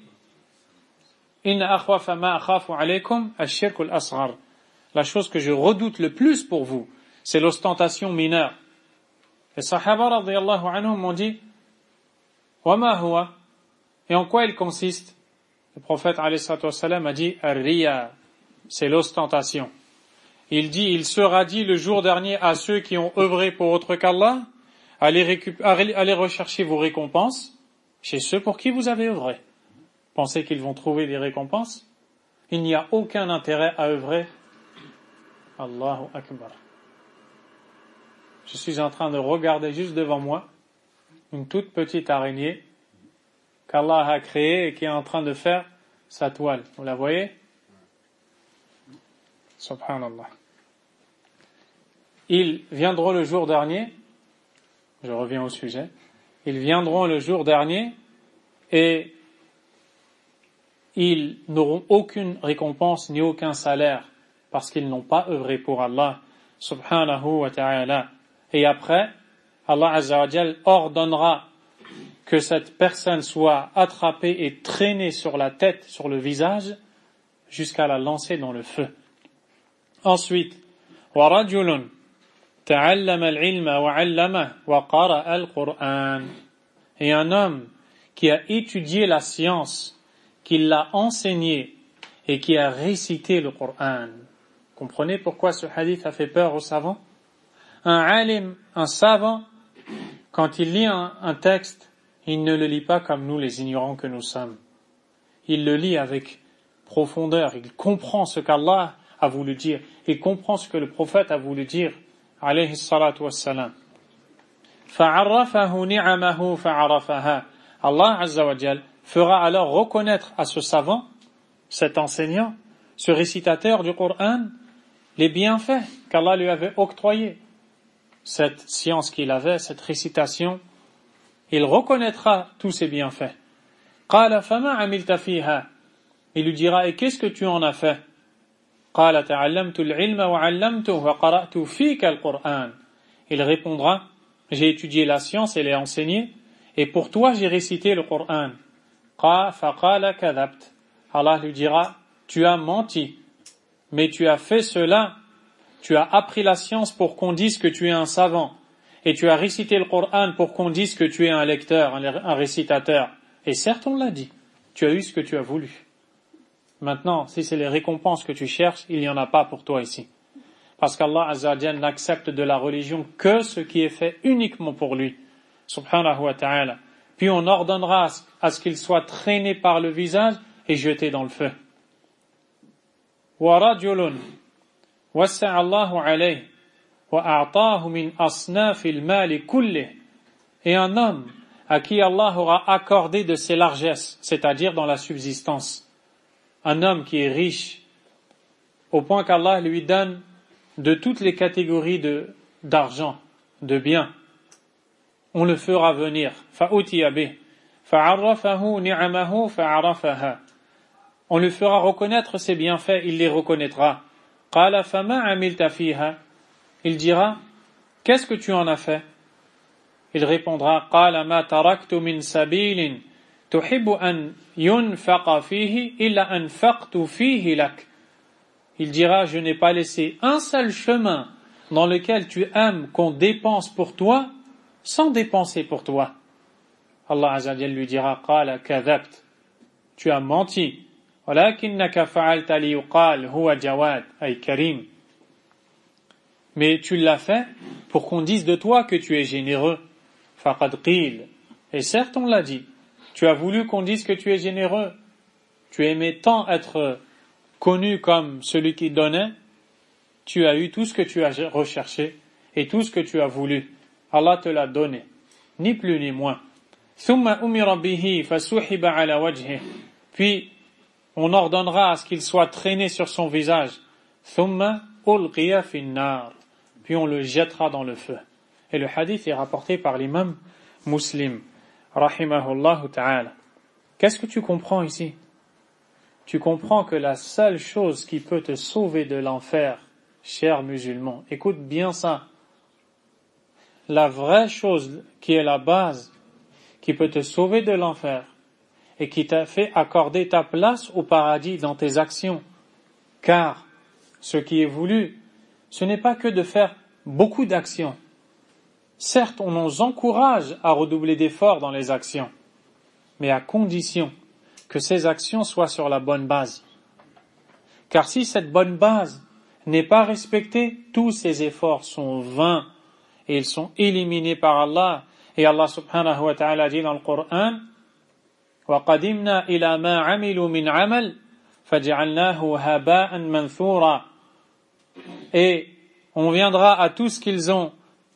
Inna akhwafa ma akhafu alaykum ash-shirku al-asghar. La chose que je redoute le plus pour vous, c'est l'ostentation mineure. Les sahaba radiyallahu anhum m'ont dit: Wa ma huwa? Et en quoi il consiste? Le prophète alayhi salatu wassalam a dit: Ar-riya, c'est l'ostentation. Il dit: il sera dit le jour dernier à ceux qui ont œuvré pour autre qu'Allah, allez, récup- allez rechercher vos récompenses chez ceux pour qui vous avez œuvré. Pensez qu'ils vont trouver des récompenses? Il n'y a aucun intérêt à œuvrer. Allahu Akbar. je suis en train de regarder juste devant moi une toute petite araignée qu'Allah a créée et qui est en train de faire sa toile. Vous la voyez? Subhanallah. Ils viendront le jour dernier, je reviens au sujet, ils viendront le jour dernier et ils n'auront aucune récompense ni aucun salaire parce qu'ils n'ont pas œuvré pour Allah subhanahu wa ta'ala. Et après, Allah azza wa jal ordonnera que cette personne soit attrapée et traînée sur la tête, sur le visage, jusqu'à la lancer dans le feu. Ensuite, وَرَجُلٌ تَعَلَّمَ الْعِلْمَ وَعَلَّمَهُ وَقَرَأَ الْقُرْآنَ. Et un homme qui a étudié la science, qui l'a enseigné et qui a récité le Coran. Comprenez pourquoi ce hadith a fait peur aux savants? Un alim, un savant, quand il lit un, un texte, il ne le lit pas comme nous, les ignorants que nous sommes. Il le lit avec profondeur, il comprend ce qu'Allah a voulu dire, il comprend ce que le prophète a voulu dire, alayhi salatu wassalam. فَعَرَّفَهُ نِعَمَهُ فَعَرَفَهَا. Allah azza wa jal fera alors reconnaître à ce savant, cet enseignant, ce récitateur du Coran, les bienfaits qu'Allah lui avait octroyés. Cette science qu'il avait, cette récitation, il reconnaîtra tous ses bienfaits. قَالَ فَمَا عَمِلْتَ فِيهَا. Il lui dira, et qu'est-ce que tu en as fait? قَالَ تَعَلَّمْتُ الْعِلْمَ وَعَلَّمْتُهُ وَقَرَأْتُ فِيكَ الْقُرْآنَ. Il répondra, j'ai étudié la science et l'ai enseigné, et pour toi j'ai récité le Coran. فَقَالَ كَذَبْتَ. Allah lui dira, tu as menti, mais tu as fait cela, tu as appris la science pour qu'on dise que tu es un savant, et tu as récité le Coran pour qu'on dise que tu es un lecteur, un récitateur. Et certes on l'a dit, tu as eu ce que tu as voulu. Maintenant, si c'est les récompenses que tu cherches, il n'y en a pas pour toi ici. Parce qu'Allah Azza wa Jalla n'accepte de la religion que ce qui est fait uniquement pour lui. Subhanahu wa ta'ala. Puis on ordonnera à ce qu'il soit traîné par le visage et jeté dans le feu. وَرَجُلٌ وَسَّعَ اللَّهُ عَلَيْهِ وَأَعْطَاهُ مِنْ أَصْنَافِ الْمَالِ كُلِّهِ. Et un homme à qui Allah aura accordé de ses largesses, c'est-à-dire dans la subsistance. Un homme qui est riche, au point qu'Allah lui donne de toutes les catégories de, d'argent, de biens. On le fera venir. فَأُتِيَ بِهِ فَعَرَّفَهُ نِعَمَهُ فَعَرَفَهَا. On lui fera reconnaître ses bienfaits, il les reconnaîtra. قَالَ فَمَا عَمِلْتَ فِيهَا. Il dira, qu'est-ce que tu en as fait? Il répondra, قَالَ مَا تَرَكْتُ مِنْ سَبِيلٍ تُحِبُّ أَنْ يُنْفَقَ فِيهِ إِلَّا أَنْفَقْتُ فِيهِ لَكَ. Il dira, je n'ai pas laissé un seul chemin dans lequel tu aimes qu'on dépense pour toi, sans dépenser pour toi. Allah Azza wa Jalla lui dira, قَالَ كَذَبْتَ. Tu as menti. وَلَكِنَّكَ فَعَلْتَ لِيُقَالْ هُوَ جَوَادٌ أي كريم. Mais tu l'as fait pour qu'on dise de toi que tu es généreux. فَقَدْ قِيلَ. Et certes on l'a dit. Tu as voulu qu'on dise que tu es généreux. Tu aimais tant être connu comme celui qui donnait. Tu as eu tout ce que tu as recherché et tout ce que tu as voulu. Allah te l'a donné. Ni plus ni moins. ثُمَّ أُمِرَ بِهِ فَسُحِبَ عَلَى وَجْهِهِ. Puis on ordonnera à ce qu'il soit traîné sur son visage. ثُمَّ أُلْقِيَ فِي النَّارِ. Puis on le jettera dans le feu. Et le hadith est rapporté par l'imam Muslim. Rahimahullah ta'ala. Qu'est-ce que tu comprends ici? Tu comprends que la seule chose qui peut te sauver de l'enfer, cher musulman, écoute bien ça, la vraie chose qui est la base, qui peut te sauver de l'enfer, et qui t'a fait accorder ta place au paradis dans tes actions, car ce qui est voulu, ce n'est pas que de faire beaucoup d'actions. Certes, on nous encourage à redoubler d'efforts dans les actions, mais à condition que ces actions soient sur la bonne base. Car si cette bonne base n'est pas respectée, tous ces efforts sont vains et ils sont éliminés par Allah. Et Allah subhanahu wa ta'ala dit dans le Coran, وَقَدِمْنَا إِلَى مَا عَمِلُوا مِنْ عَمَلٍ فَجَعَلْنَاهُ هَبَاءً مَنْثُورًا. Et on viendra à tout ce qu'ils ont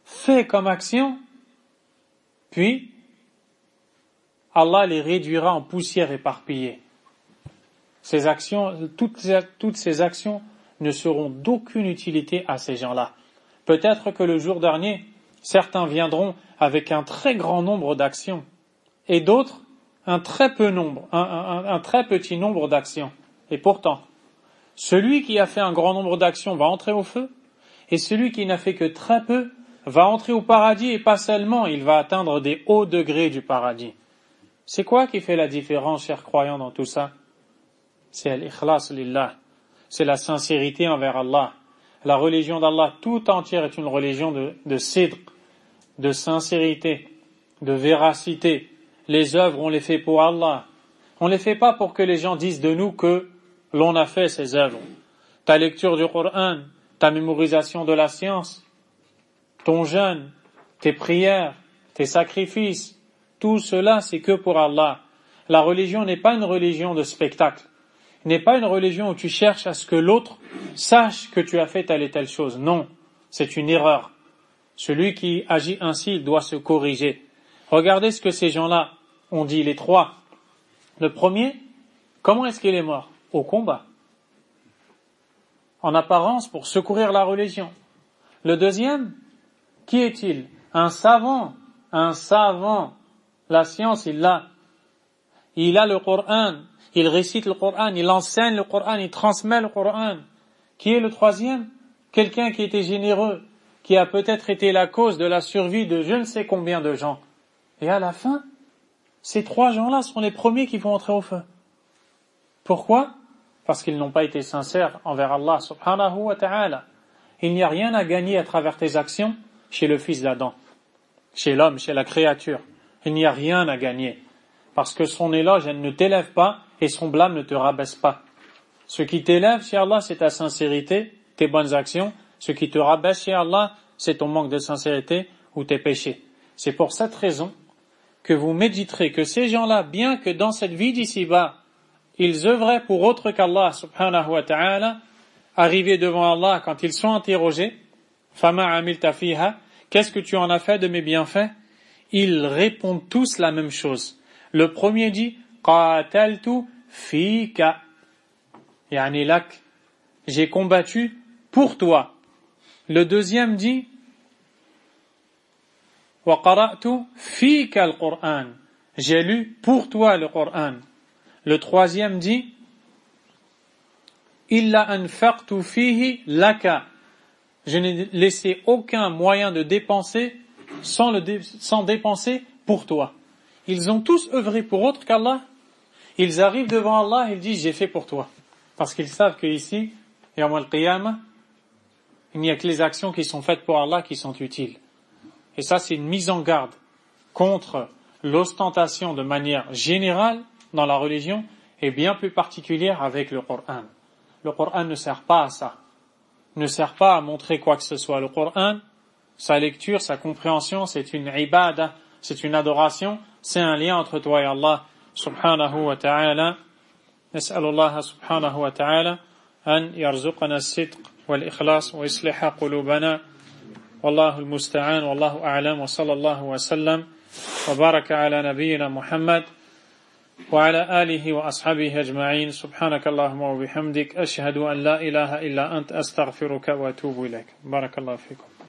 fait comme action, puis Allah les réduira en poussière éparpillée. Ces actions, toutes, toutes ces actions ne seront d'aucune utilité à ces gens-là. Peut-être que le jour dernier, certains viendront avec un très grand nombre d'actions, et d'autres un très peu nombre, un, un, un très petit nombre d'actions. Et pourtant, celui qui a fait un grand nombre d'actions va entrer au feu, et celui qui n'a fait que très peu va entrer au paradis, et pas seulement, il va atteindre des hauts degrés du paradis. C'est quoi qui fait la différence, chers croyants, dans tout ça? C'est l'ikhlas lillah, c'est la sincérité envers Allah. La religion d'Allah tout entière est une religion de, de sidq, de sincérité, de véracité. Les œuvres, on les fait pour Allah. On les fait pas pour que les gens disent de nous que l'on a fait ces œuvres. Ta lecture du Coran, ta mémorisation de la science, ton jeûne, tes prières, tes sacrifices, tout cela c'est que pour Allah. La religion n'est pas une religion de spectacle. N'est pas une religion où tu cherches à ce que l'autre sache que tu as fait telle et telle chose. Non, c'est une erreur. Celui qui agit ainsi, il doit se corriger. Regardez ce que ces gens-là ont dit, les trois. Le premier, comment est-ce qu'il est mort? Au combat. En apparence, pour secourir la religion. Le deuxième, qui est-il? Un savant. Un savant. La science, il l'a. Il a le Coran. Il récite le Coran. Il enseigne le Coran. Il transmet le Coran. Qui est le troisième? Quelqu'un qui était généreux, qui a peut-être été la cause de la survie de je ne sais combien de gens. Et à la fin, ces trois gens-là sont les premiers qui vont entrer au feu. Pourquoi? Parce qu'ils n'ont pas été sincères envers Allah subhanahu wa ta'ala. Il n'y a rien à gagner à travers tes actions chez le fils d'Adam, chez l'homme, chez la créature. Il n'y a rien à gagner. Parce que son éloge, elle ne t'élève pas et son blâme ne te rabaisse pas. Ce qui t'élève chez Allah, c'est ta sincérité, tes bonnes actions. Ce qui te rabaisse chez Allah, c'est ton manque de sincérité ou tes péchés. C'est pour cette raison que vous méditerez que ces gens-là, bien que dans cette vie d'ici-bas, ils œuvraient pour autre qu'Allah subhanahu wa ta'ala, arrivés devant Allah quand ils sont interrogés, Fama amilta fiha, qu'est-ce que tu en as fait de mes bienfaits? Ils répondent tous la même chose. Le premier dit, qataltu fika, yani lak, j'ai combattu pour toi. Le deuxième dit, wa qara'tu fika al-Qur'an, j'ai lu pour toi le Coran. Le troisième dit, illa anfaqtu fihi laka, je n'ai laissé aucun moyen de dépenser sans le dé- sans dépenser pour toi. Ils ont tous œuvré pour autre qu'Allah. Ils arrivent devant Allah et ils disent j'ai fait pour toi. Parce qu'ils savent qu'ici, Yawm al-Qiyamah, il n'y a que les actions qui sont faites pour Allah qui sont utiles. Et ça, c'est une mise en garde contre l'ostentation de manière générale dans la religion et bien plus particulière avec le Coran. Le Coran ne sert pas à ça. Ne sert pas à montrer quoi que ce soit. Le Coran, sa lecture, sa compréhension, c'est une ibadah, c'est une adoration, c'est un lien entre toi et Allah subhanahu wa ta'ala. نسأل الله سبحانه وتعالى أن يرزقنا الصدق والإخلاص ويصلح قلوبنا والله المستعان والله أعلم وصلى الله وسلم وبارك على نبينا محمد وعلى آله وأصحابه أجمعين سبحانك اللهم وبحمدك أشهد أن لا إله إلا أنت أستغفرك وأتوب إليك بارك الله فيكم